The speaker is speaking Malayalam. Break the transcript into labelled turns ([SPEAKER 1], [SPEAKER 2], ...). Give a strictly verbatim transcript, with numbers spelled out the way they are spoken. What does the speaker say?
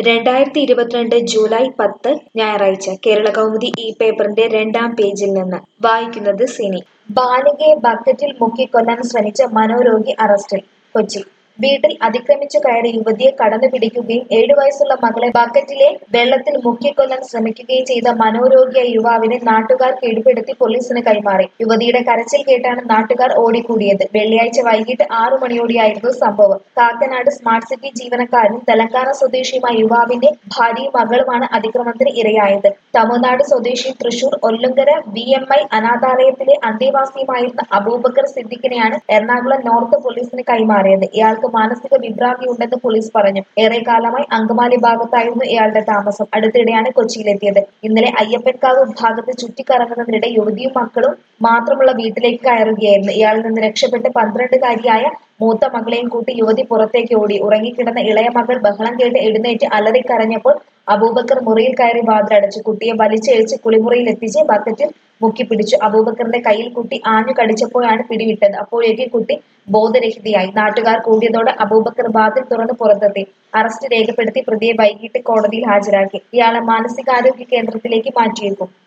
[SPEAKER 1] രണ്ടായിരത്തി ഇരുപത്തിരണ്ട് ജൂലൈ പത്ത് ഞായറാഴ്ച കേരളകൗമുദി ഈ പേപ്പറിന്റെ രണ്ടാം പേജിൽ നിന്ന് വായിക്കുന്നത് സിനി. ബാലികയെ ബക്കറ്റിൽ മുക്കിക്കൊല്ലാൻ ശ്രമിച്ച മനോരോഗി അറസ്റ്റിൽ. കൊച്ചി വീട്ടിൽ അതിക്രമിച്ചു കയറി യുവതിയെ കടന്നുപിടിക്കുകയും ഏഴു വയസ്സുള്ള മകളെ ബക്കറ്റിലെ വെള്ളത്തിൽ മുക്കിക്കൊല്ലാൻ ശ്രമിക്കുകയും ചെയ്ത മനോരോഗിയായ യുവാവിനെ നാട്ടുകാർ കീഴ്പ്പെടുത്തി പോലീസിന് കൈമാറി. യുവതിയുടെ കരച്ചിൽ കേട്ടാണ് നാട്ടുകാർ ഓടിക്കൂടിയത്. വെള്ളിയാഴ്ച വൈകിട്ട് ആറു മണിയോടെയായിരുന്നു സംഭവം. കാക്കനാട് സ്മാർട്ട് സിറ്റി ജീവനക്കാരനും തെലങ്കാന സ്വദേശിയുമായ യുവാവിന്റെ ഭാര്യയും മകളുമാണ് അതിക്രമത്തിന് ഇരയായത്. തമിഴ്നാട് സ്വദേശിയും Thrissur Ollankara V M I അനാഥാലയത്തിലെ അന്തേവാസിയുമായിരുന്ന അബൂബക്കർ സിദ്ദിഖിനെയാണ് എറണാകുളം നോർത്ത് പോലീസിന് കൈമാറിയത്. ഇയാൾക്ക് മാനസിക വിഭ്രാന്തിയുണ്ടെന്ന് പോലീസ് പറഞ്ഞു. ഏറെക്കാലമായി അങ്കമാലി ഭാഗത്തായിരുന്നു ഇയാളുടെ താമസം. അടുത്തിടെയാണ് കൊച്ചിയിലെത്തിയത്. ഇന്നലെ അയ്യപ്പൻകാവ് ഭാഗത്ത് ചുറ്റിക്കറങ്ങുന്നതിനിടെ യുവതിയും മക്കളും മാത്രമുള്ള വീട്ടിലേക്ക് കയറുകയായിരുന്നു. ഇയാളിൽ നിന്ന് രക്ഷപ്പെട്ട് പന്ത്രണ്ടുകാരിയായ മൂത്ത മകളെയും കൂട്ടി യുവതി പുറത്തേക്ക് ഓടി. ഉറങ്ങിക്കിടന്ന ഇളയ മകൾ ബഹളം കേട്ട് എഴുന്നേറ്റ് അലറിക്കരഞ്ഞപ്പോൾ അബൂബക്കർ മുറിയിൽ കയറി വാതിലടച്ചു. കുട്ടിയെ വലിച്ചിഴച്ച് കുളിമുറിയിൽ എത്തിച്ച് ബക്കറ്റിൽ മുക്കിപ്പിടിച്ചു. അബൂബക്കറിന്റെ കയ്യിൽ കുട്ടി ആഞ്ഞു കടിച്ചപ്പോഴാണ് പിടിവിട്ടത്. അപ്പോഴേക്കും കുട്ടി ബോധരഹിതയായി. നാട്ടുകാർ കൂടിയതോടെ അബൂബക്കർ വാതിൽ തുറന്ന് പുറത്തെത്തി. അറസ്റ്റ് രേഖപ്പെടുത്തി പ്രതിയെ വൈകിട്ട് കോടതിയിൽ ഹാജരാക്കി. ഇയാളെ മാനസികാരോഗ്യ കേന്ദ്രത്തിലേക്ക് മാറ്റിയേക്കും.